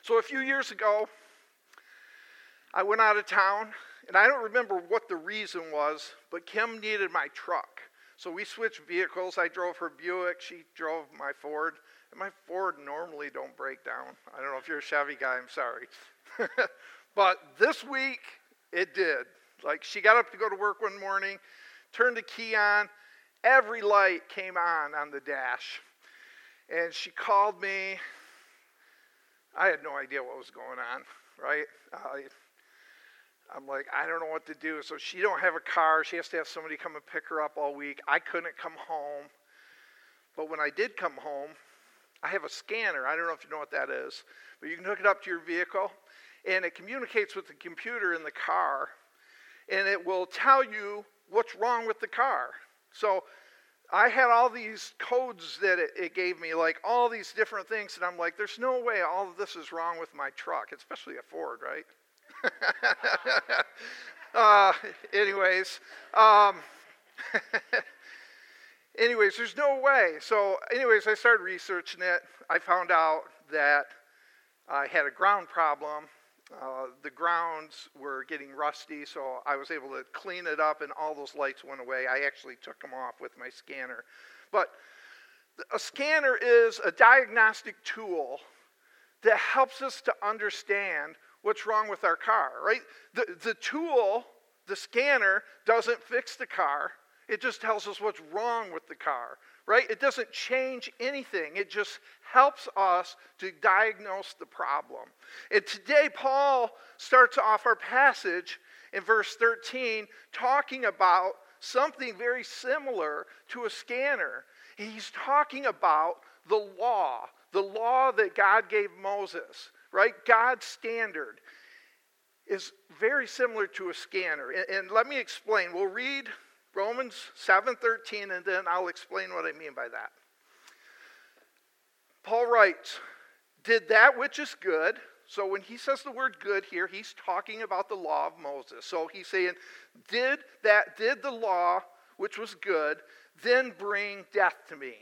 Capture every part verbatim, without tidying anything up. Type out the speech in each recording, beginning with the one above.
So a few years ago, I went out of town, and I don't remember what the reason was, but Kim needed my truck. So we switched vehicles. I drove her Buick. She drove my Ford. And my Ford normally don't break down. I don't know if you're a Chevy guy. I'm sorry. But this week, it did. Like, she got up to go to work one morning, turned the key on. Every light came on on the dash. And she called me. I had no idea what was going on, right? Uh, I'm like, I don't know what to do. So she don't have a car. She has to have somebody come and pick her up all week. I couldn't come home. But when I did come home, I have a scanner. I don't know if you know what that is. But you can hook it up to your vehicle, and it communicates with the computer in the car, and it will tell you what's wrong with the car. So I had all these codes that it, it gave me, like all these different things, and I'm like, there's no way all of this is wrong with my truck, especially a Ford, right? uh, anyways, um, anyways, there's no way. So anyways, I started researching it. I found out that I had a ground problem. Uh, the grounds were getting rusty, so I was able to clean it up, and all those lights went away. I actually took them off with my scanner. But a scanner is a diagnostic tool that helps us to understand what's wrong with our car, right? The, the tool, the scanner, doesn't fix the car. It just tells us what's wrong with the car, right? It doesn't change anything. It just helps us to diagnose the problem. And today, Paul starts off our passage in verse thirteen talking about something very similar to a scanner. He's talking about the law, the law that God gave Moses, right? God's standard is very similar to a scanner. And, and let me explain. We'll read Romans seven thirteen, and then I'll explain what I mean by that. Paul writes, did that which is good. So when he says the word good here, he's talking about the law of Moses. So he's saying, did that, did the law which was good, then bring death to me?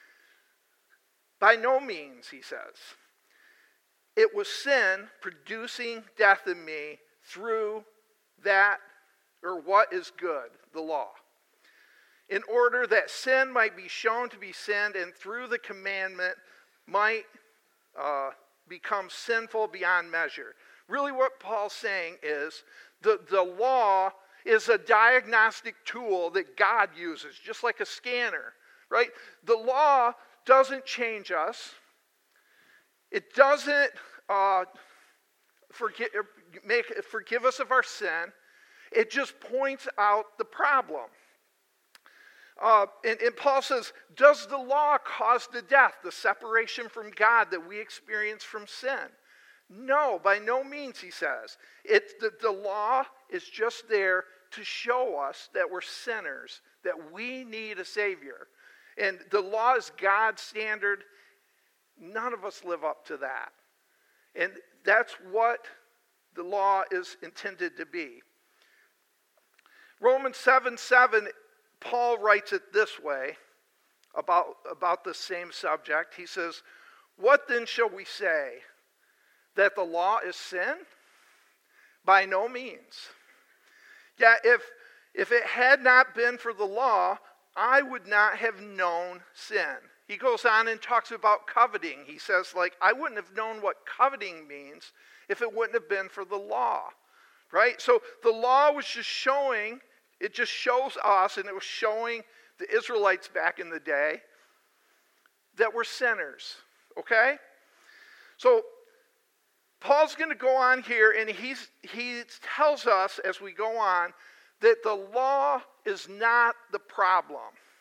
By no means, he says. It was sin producing death in me through that, or what is good, the law, in order that sin might be shown to be sin, and through the commandment might uh, become sinful beyond measure. Really what Paul's saying is the, the law is a diagnostic tool that God uses, just like a scanner, right? The law doesn't change us. It doesn't uh, forgive, make, forgive us of our sin. It just points out the problem. Uh, and, and Paul says, does the law cause the death, the separation from God that we experience from sin? No, by no means, he says. It, the, the law is just there to show us that we're sinners, that we need a Savior. And the law is God's standard. None of us live up to that. And that's what the law is intended to be. Romans seven seven, Paul writes it this way about, about the same subject. He says, what then shall we say? That the law is sin? By no means. Yeah, if, if it had not been for the law, I would not have known sin. He goes on and talks about coveting. He says, like, I wouldn't have known what coveting means if it wouldn't have been for the law, right? So the law was just showing, it just shows us, and it was showing the Israelites back in the day that we're sinners, okay? So Paul's going to go on here, and he's, he tells us as we go on that the law is not the problem.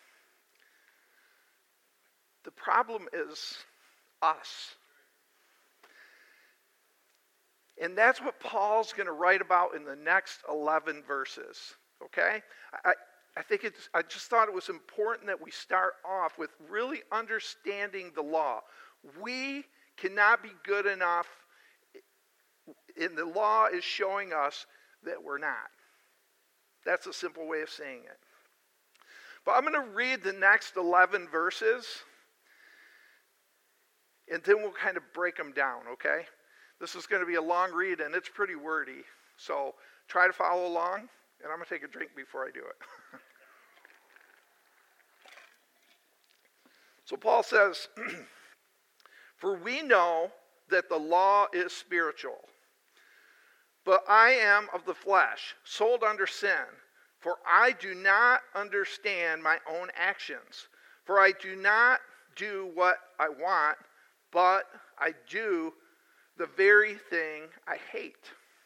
The problem is us. And that's what Paul's going to write about in the next eleven verses, okay? I, I think it's, I just thought it was important that we start off with really understanding the law. We cannot be good enough, and the law is showing us that we're not. That's a simple way of saying it. But I'm going to read the next eleven verses, and then we'll kind of break them down, okay? This is going to be a long read, and it's pretty wordy. So try to follow along, and I'm going to take a drink before I do it. So Paul says, for we know that the law is spiritual, but I am of the flesh, sold under sin. For I do not understand my own actions. For I do not do what I want, but I do the very thing I hate.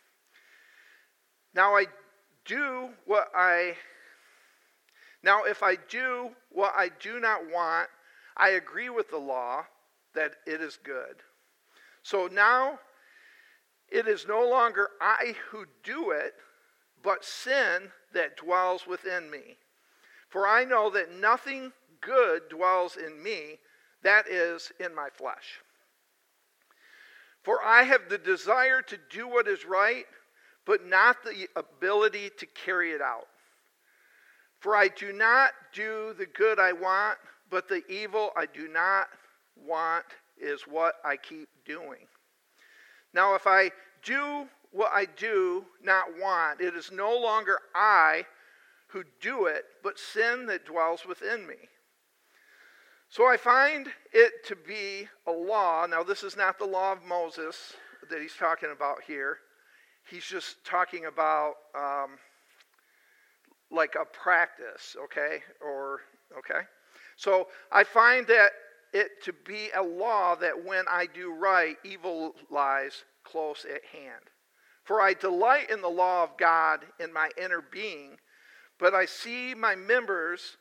Now I do what I Now if I do what I do not want, I agree with the law that it is good. So now it is no longer I who do it, but sin that dwells within me. For I know that nothing good dwells in me, that is, in my flesh. For I have the desire to do what is right, but not the ability to carry it out. For I do not do the good I want, but the evil I do not want is what I keep doing. Now if I do what I do not want, it is no longer I who do it, but sin that dwells within me. So I find it to be a law. Now this is not the law of Moses that he's talking about here. He's just talking about um, like a practice, okay? Or, okay? So I find that it to be a law that when I do right, evil lies close at hand. For I delight in the law of God in my inner being, but I see my members,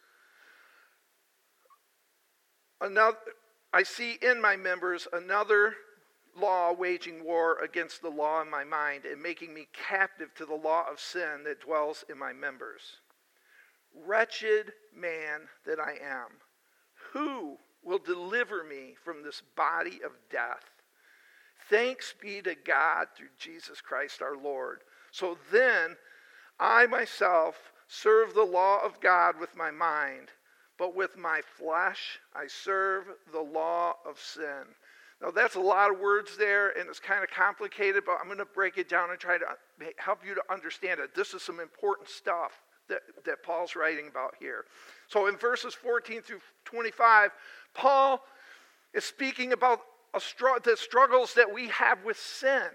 another, I see in my members another law waging war against the law in my mind and making me captive to the law of sin that dwells in my members. Wretched man that I am, who will deliver me from this body of death? Thanks be to God through Jesus Christ our Lord. So then, I myself serve the law of God with my mind, but with my flesh I serve the law of sin. Now that's a lot of words there, and it's kind of complicated, but I'm going to break it down and try to help you to understand it. This is some important stuff that, that Paul's writing about here. So in verses fourteen through twenty-five, Paul is speaking about A str- the struggles that we have with sin.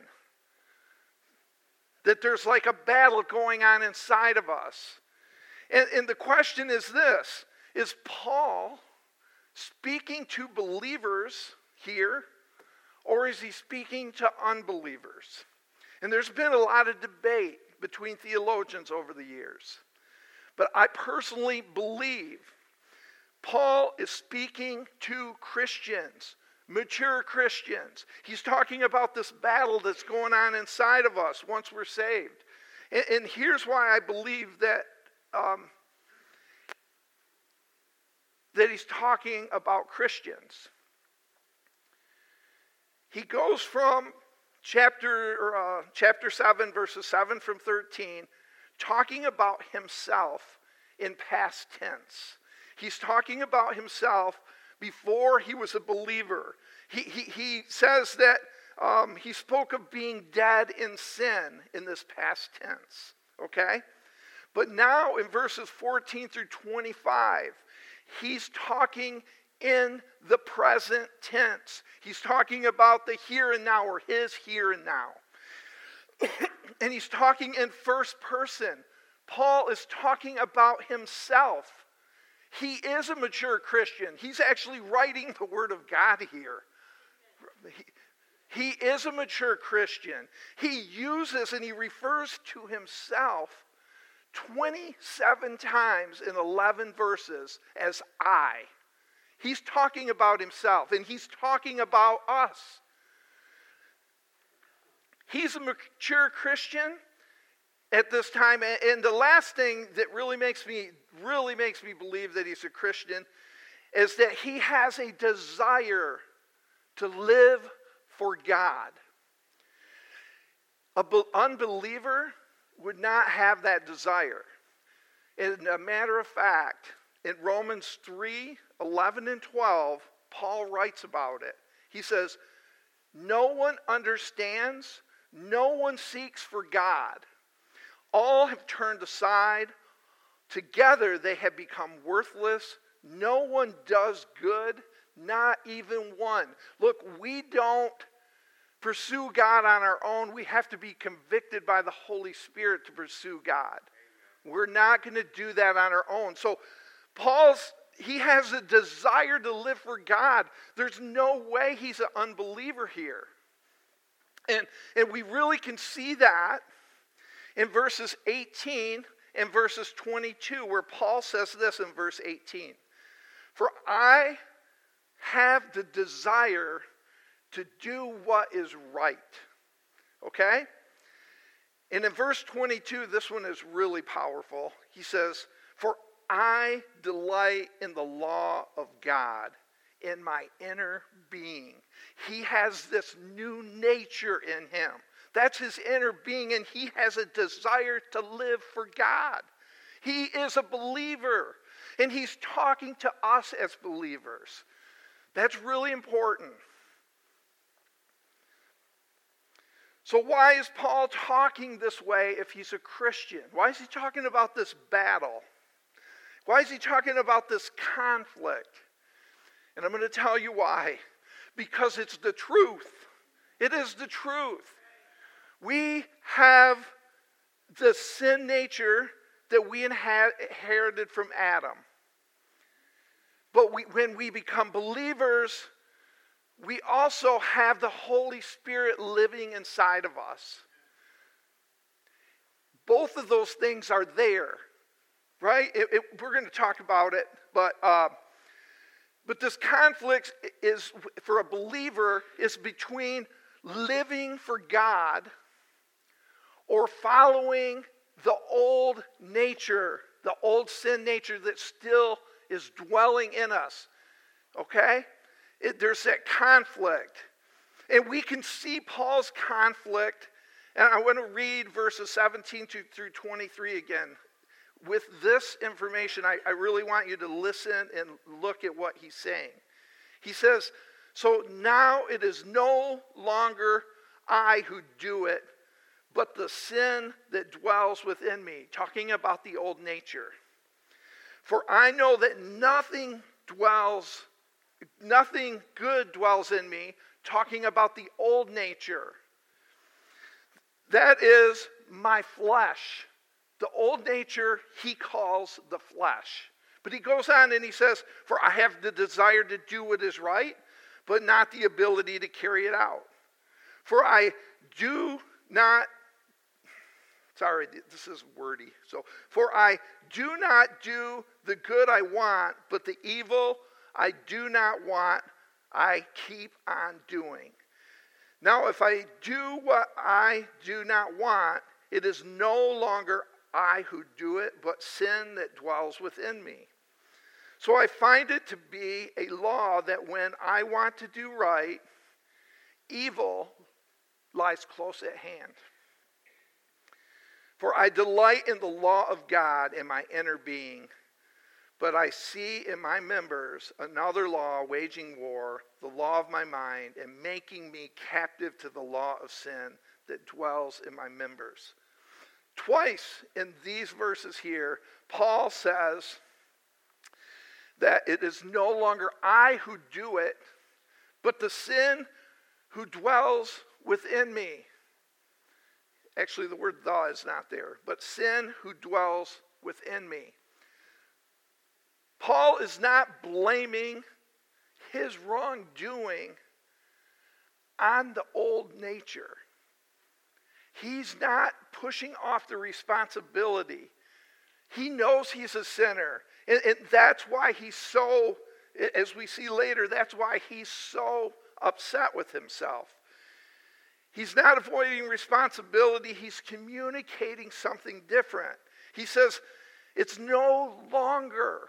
That there's like a battle going on inside of us. And, and the question is this, is Paul speaking to believers here, or is he speaking to unbelievers? And there's been a lot of debate between theologians over the years. But I personally believe Paul is speaking to Christians, mature Christians. He's talking about this battle that's going on inside of us once we're saved. And, and here's why I believe that, um, that he's talking about Christians. He goes from chapter, uh, chapter seven, verses seven from thirteen, talking about himself in past tense. He's talking about himself before he was a believer. He, he, he says that um, he spoke of being dead in sin in this past tense, okay? But now in verses fourteen through twenty-five, he's talking in the present tense. He's talking about the here and now, or his here and now. And he's talking in first person. Paul is talking about himself. He is a mature Christian. He's actually writing the Word of God here. He, he is a mature Christian. He uses and he refers to himself twenty-seven times in eleven verses as I. He's talking about himself, and he's talking about us. He's a mature Christian at this time, and the last thing that really makes me really makes me believe that he's a Christian is that he has a desire to live for God. An unbeliever would not have that desire. As a matter of fact, in Romans three, eleven and twelve, Paul writes about it. He says, No one understands. No one seeks for God. All have turned aside. Together they have become worthless. No one does good, not even one. Look, we don't pursue God on our own. We have to be convicted by the Holy Spirit to pursue God. We're not going to do that on our own. So Paul's, he has a desire to live for God. There's no way he's an unbeliever here. And, and we really can see that in verses eighteen and verses twenty-two, where Paul says this in verse eighteen. For I have the desire to do what is right. Okay? And in verse twenty-two, this one is really powerful. He says, for I delight in the law of God in my inner being. He has this new nature in him. That's his inner being, and he has a desire to live for God. He is a believer, and he's talking to us as believers. That's really important. So why is Paul talking this way if he's a Christian? Why is he talking about this battle? Why is he talking about this conflict? And I'm going to tell you why. Because it's the truth. It is the truth. We have the sin nature that we inherited from Adam. But we, when we become believers, we also have the Holy Spirit living inside of us. Both of those things are there, right? It, it, we're going to talk about it, but uh, but this conflict is, for a believer, is between living for God or following the old nature, the old sin nature that still is dwelling in us. Okay? It, there's that conflict. And we can see Paul's conflict. And I want to read verses seventeen to, through twenty-three again. With this information, I, I really want you to listen and look at what he's saying. He says, so now it is no longer I who do it, but the sin that dwells within me. Talking about the old nature. For I know that nothing dwells, nothing good dwells in me. Talking about the old nature. That is my flesh. The old nature he calls the flesh. But he goes on and he says, for I have the desire to do what is right, but not the ability to carry it out. For I do not, sorry, this is wordy. So, for I do not do the good I want, but the evil I do not want, I keep on doing. Now, if I do what I do not want, it is no longer I who do it, but sin that dwells within me. So I find it to be a law that when I want to do right, evil lies close at hand. For I delight in the law of God in my inner being, but I see in my members another law waging war, the law of my mind, and making me captive to the law of sin that dwells in my members. Twice in these verses here, Paul says that it is no longer I who do it, but the sin who dwells within me. Actually, the word "the" is not there, but sin who dwells within me. Paul is not blaming his wrongdoing on the old nature. He's not pushing off the responsibility. He knows he's a sinner. And, and that's why he's so, as we see later, that's why he's so upset with himself. He's not avoiding responsibility. He's communicating something different. He says, it's no longer,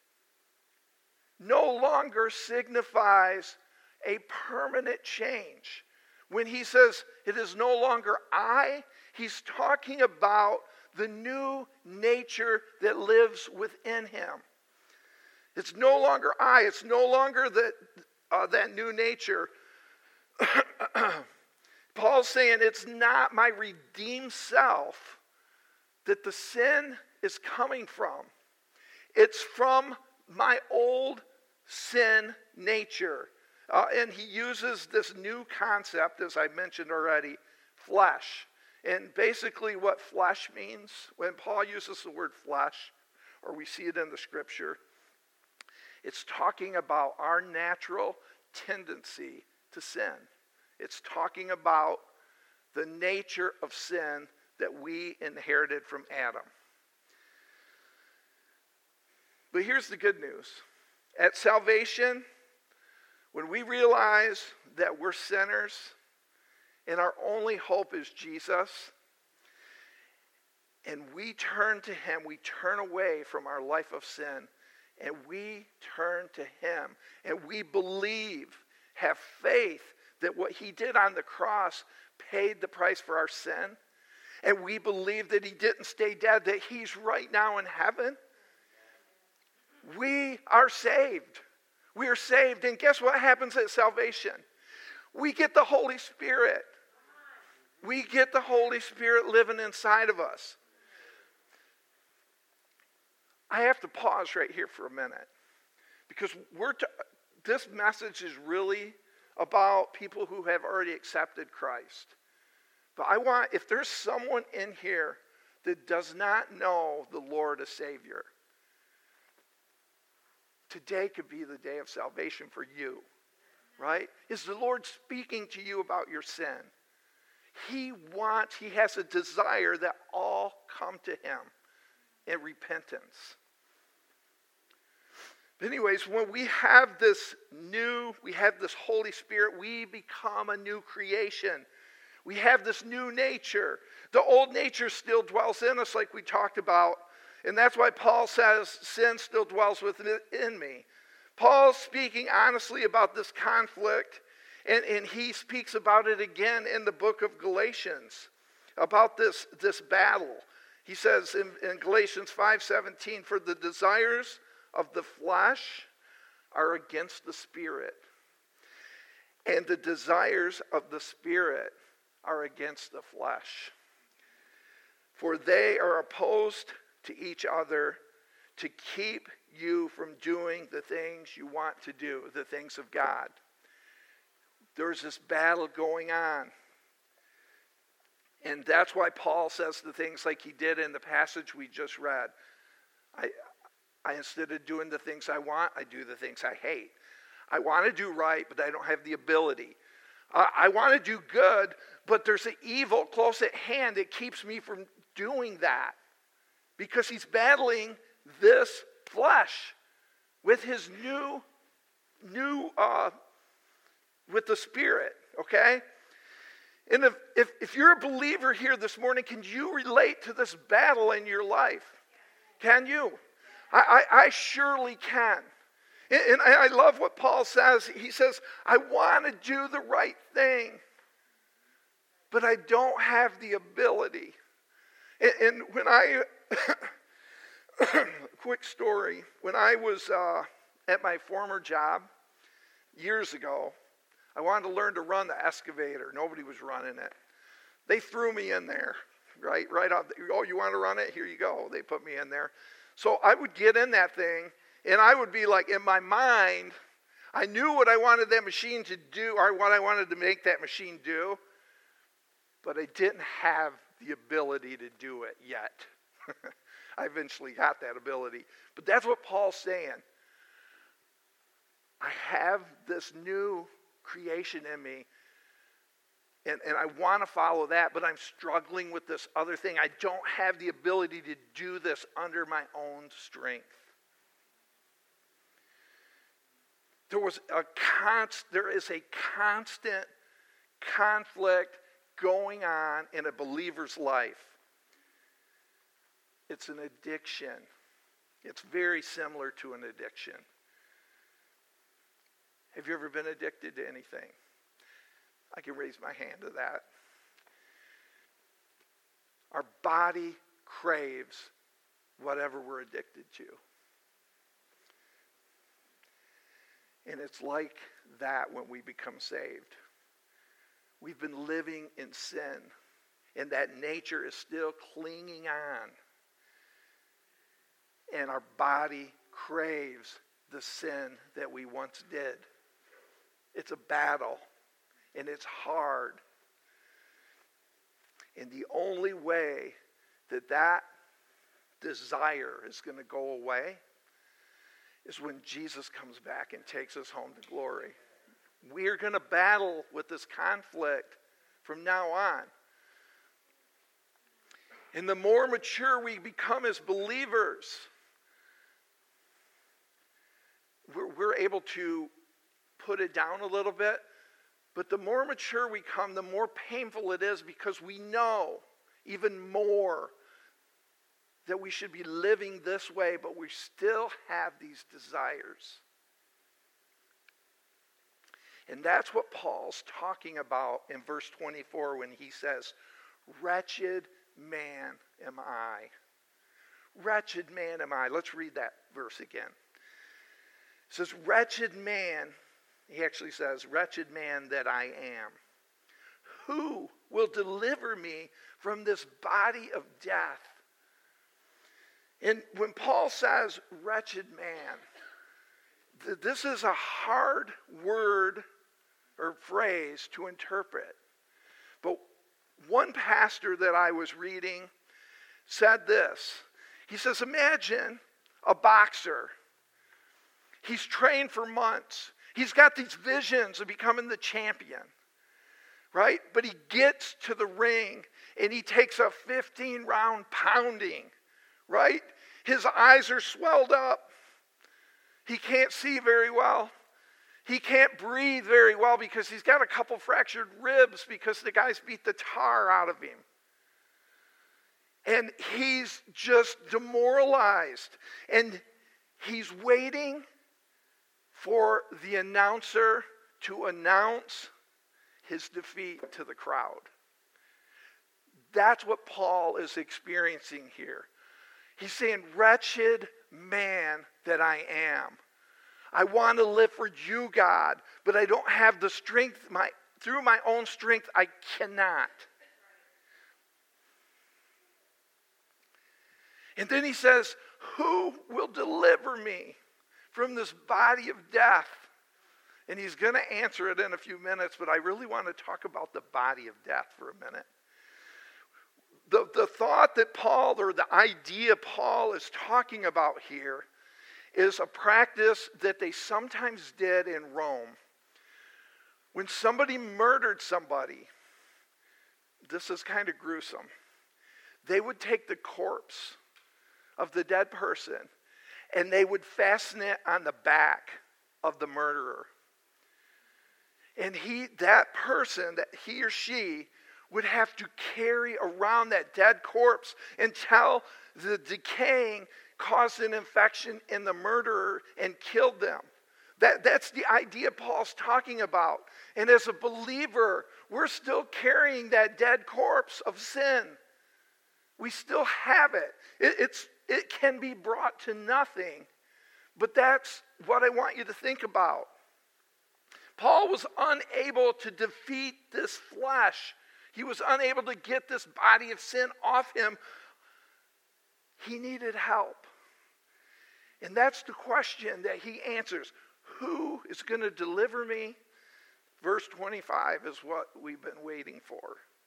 no longer signifies a permanent change. When he says it is no longer I, he's talking about the new nature that lives within him. It's no longer I. It's no longer that, uh, that new nature. Paul's saying it's not my redeemed self that the sin is coming from. It's from my old sin nature. Uh, and he uses this new concept, as I mentioned already, flesh. And basically what flesh means, when Paul uses the word flesh, or we see it in the scripture, it's talking about our natural tendency to sin. It's talking about the nature of sin that we inherited from Adam. But here's the good news. At salvation, when we realize that we're sinners and our only hope is Jesus, and we turn to him, we turn away from our life of sin, and we turn to him, and we believe, have faith that what he did on the cross paid the price for our sin, and we believe that he didn't stay dead, that he's right now in heaven, we are saved. We are saved. And guess what happens at salvation? We get the Holy Spirit. We get the Holy Spirit living inside of us. I have to pause right here for a minute, because we're t- this message is really about people who have already accepted Christ. But I want, if there's someone in here that does not know the Lord as Savior, today could be the day of salvation for you, right? Is the Lord speaking to you about your sin? He wants, he has a desire that all come to him in repentance. But anyways, when we have this new, we have this Holy Spirit, we become a new creation. We have this new nature. The old nature still dwells in us, like we talked about. And that's why Paul says sin still dwells within me. Paul's speaking honestly about this conflict, and, and he speaks about it again in the book of Galatians, about this, this battle. He says in, in Galatians five seventeen, for the desires of the flesh are against the Spirit, and the desires of the Spirit are against the flesh. For they are opposed to each other to keep you from doing the things you want to do, the things of God. There's this battle going on. And that's why Paul says the things like he did in the passage we just read. I, I instead of doing the things I want, I do the things I hate. I want to do right, but I don't have the ability. Uh, I want to do good, but there's an evil close at hand that keeps me from doing that. Because he's battling this flesh with his new, new, uh, with the Spirit, okay? And if, if, if you're a believer here this morning, can you relate to this battle in your life? Can you? I, I, I surely can. And, and I love what Paul says. He says, I want to do the right thing, but I don't have the ability. And, and when I... Quick story. When I was uh, at my former job years ago, I wanted to learn to run the excavator. Nobody was running it. They threw me in there, right? Right off. The, oh, you want to run it? Here you go. They put me in there. So I would get in that thing, and I would be like, in my mind, I knew what I wanted that machine to do, or what I wanted to make that machine do, but I didn't have the ability to do it yet. I eventually got that ability. But that's what Paul's saying. I have this new creation in me, and, and I want to follow that, but I'm struggling with this other thing. I don't have the ability to do this under my own strength. There was a const, there is a constant conflict going on in a believer's life. It's an addiction. It's very similar to an addiction. Have you ever been addicted to anything? I can raise my hand to that. Our body craves whatever we're addicted to. And it's like that when we become saved. we've been living in sin. And that nature is still clinging on. And our body craves the sin that we once did. It's a battle. And it's hard. And the only way that that desire is going to go away is when Jesus comes back and takes us home to glory. We're going to battle with this conflict from now on. And the more mature we become as believers, we're, we're able to put it down a little bit. But the more mature we come, the more painful it is, because we know even more that we should be living this way, but we still have these desires. And that's what Paul's talking about in verse twenty-four when he says, "Wretched man am I." Wretched man am I. Let's read that verse again. It says, "Wretched man," he actually says, "wretched man that I am. Who will deliver me from this body of death?" And when Paul says wretched man, th- this is a hard word or phrase to interpret. But one pastor that I was reading said this. He says, imagine a boxer. He's trained for months. He's got these visions of becoming the champion, right? But he gets to the ring and he takes a fifteen round pounding, right? His eyes are swelled up. He can't see very well. He can't breathe very well because he's got a couple fractured ribs because the guys beat the tar out of him. And he's just demoralized. And he's waiting for the announcer to announce his defeat to the crowd. That's what Paul is experiencing here. He's saying, wretched man that I am. I want to live for you, God, but I don't have the strength. My, through my own strength, I cannot. And then he says, who will deliver me from this body of death? And he's going to answer it in a few minutes, but I really want to talk about the body of death for a minute. The, the thought that Paul, or the idea Paul is talking about here, is a practice that they sometimes did in Rome. When somebody murdered somebody, this is kind of gruesome, they would take the corpse of the dead person and they would fasten it on the back of the murderer. And he, that person, that he or she would have to carry around that dead corpse until the decaying caused an infection in the murderer and killed them. That, that's the idea Paul's talking about. And as a believer, we're still carrying that dead corpse of sin. We still have it. it it's, it can be brought to nothing. But that's what I want you to think about. Paul was unable to defeat this flesh. He was unable to get this body of sin off him. He needed help. And that's the question that he answers. Who is going to deliver me? Verse twenty-five is what we've been waiting for.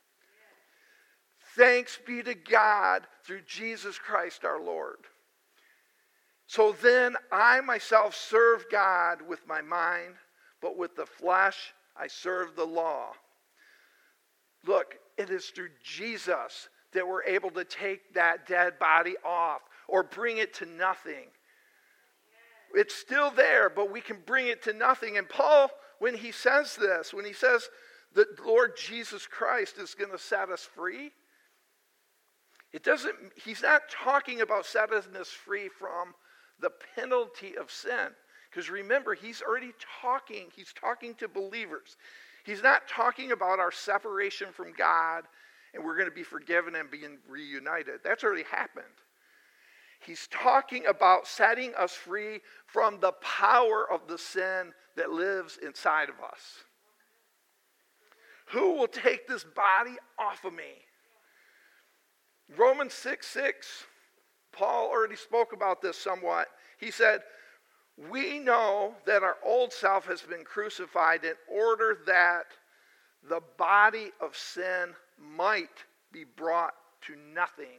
Thanks be to God through Jesus Christ our Lord. So then I myself serve God with my mind, but with the flesh I serve the law. Look, it is through Jesus that we're able to take that dead body off or bring it to nothing. It's still there, but we can bring it to nothing. And Paul, when he says this, when he says that Lord Jesus Christ is going to set us free, it doesn't, he's not talking about setting us free from the penalty of sin. Because remember, he's already talking, he's talking to believers. He's not talking about our separation from God and we're going to be forgiven and being reunited. That's already happened. He's talking about setting us free from the power of the sin that lives inside of us. Who will take this body off of me? Romans six six, Paul already spoke about this somewhat. He said, we know that our old self has been crucified in order that the body of sin might be brought to nothing.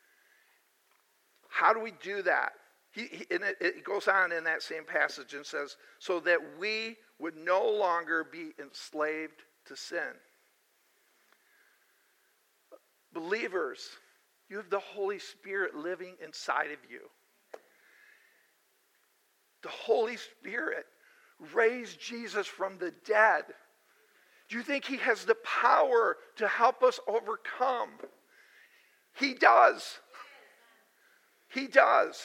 How do we do that? He, he, and it, it goes on in that same passage and says, so that we would no longer be enslaved to sin. Believers, you have the Holy Spirit living inside of you. The Holy Spirit raised Jesus from the dead. Do you think he has the power to help us overcome? He does. He does.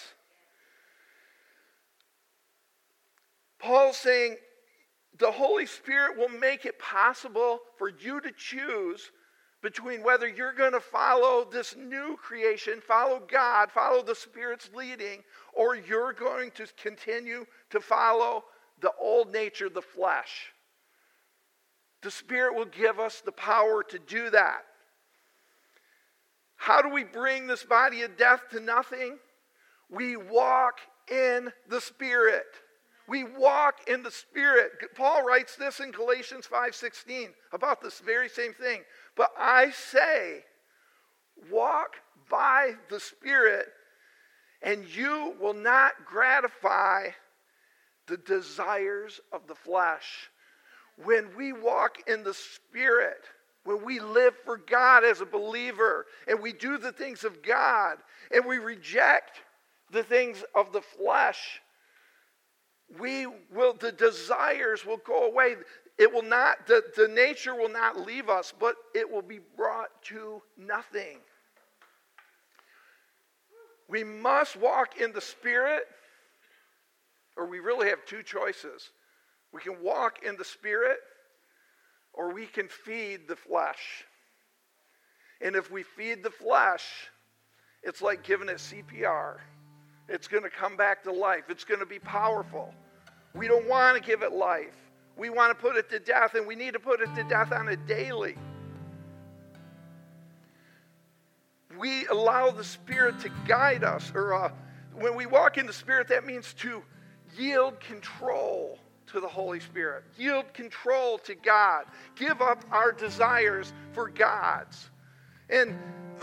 Paul's saying the Holy Spirit will make it possible for you to choose between whether you're going to follow this new creation, follow God, follow the Spirit's leading, or you're going to continue to follow the old nature, the flesh. The Spirit will give us the power to do that. How do we bring this body of death to nothing? We walk in the Spirit. We walk in the Spirit. Paul writes this in Galatians five sixteen about this very same thing. But I say, walk by the Spirit, and you will not gratify the desires of the flesh. When we walk in the Spirit, when we live for God as a believer, and we do the things of God, and we reject the things of the flesh, we will, the desires will go away. It will not, the, the nature will not leave us, but it will be brought to nothing. We must walk in the Spirit, or we really have two choices. We can walk in the Spirit, or we can feed the flesh. And if we feed the flesh, it's like giving it C P R. It's going to come back to life. It's going to be powerful. We don't want to give it life. We want to put it to death, and we need to put it to death on a daily. We allow the Spirit to guide us. Or uh, when we walk in the Spirit, that means to yield control to the Holy Spirit. Yield control to God. Give up our desires for God's. And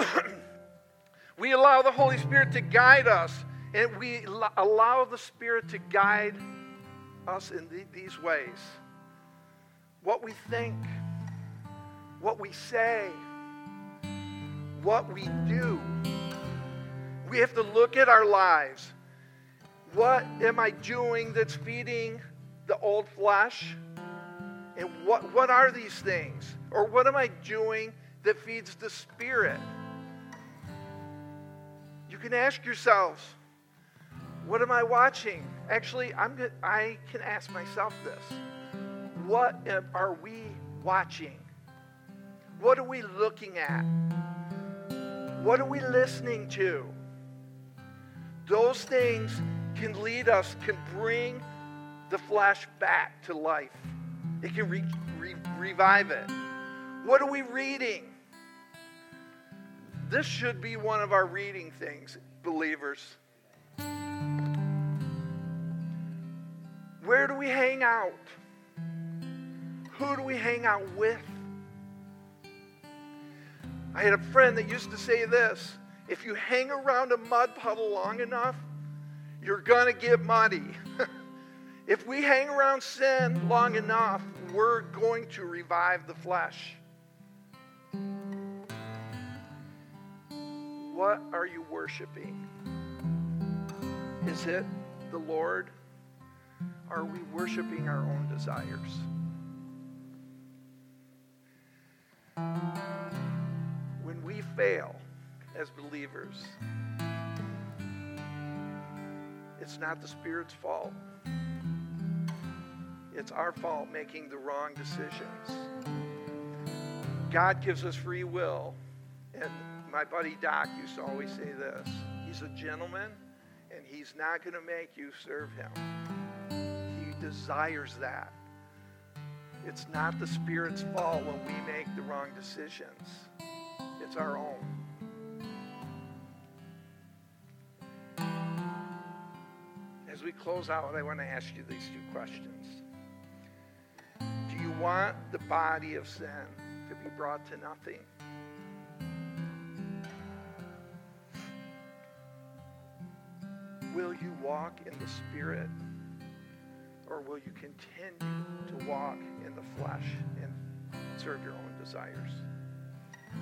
we allow the Holy Spirit to guide us. And we allow the Spirit to guide us in the, these ways. What we think, what we say, what we do. We have to look at our lives. What am I doing that's feeding the old flesh? And what, what are these things? Or what am I doing that feeds the Spirit? You can ask yourselves, what am I watching? Actually, I'm good. I can ask myself this. What are we watching? What are we looking at? What are we listening to? Those things can lead us, can bring the flesh back to life. It can re- re- revive it. What are we reading? This should be one of our reading things, believers. Where do we hang out? Who do we hang out with? I had a friend that used to say this: if you hang around a mud puddle long enough, you're going to get muddy. If we hang around sin long enough, we're going to revive the flesh. What are you worshiping? Is it the Lord? Are we worshiping our own desires? When we fail as believers, it's not the Spirit's fault. It's our fault making the wrong decisions. God gives us free will. And my buddy Doc used to always say this: he's a gentleman, and he's not going to make you serve him. He desires that. It's not the Spirit's fault when we make the wrong decisions. It's our own. As we close out, I want to ask you these two questions. Do you want the body of sin to be brought to nothing? Will you walk in the Spirit, or will you continue to walk in the flesh and serve your own desires?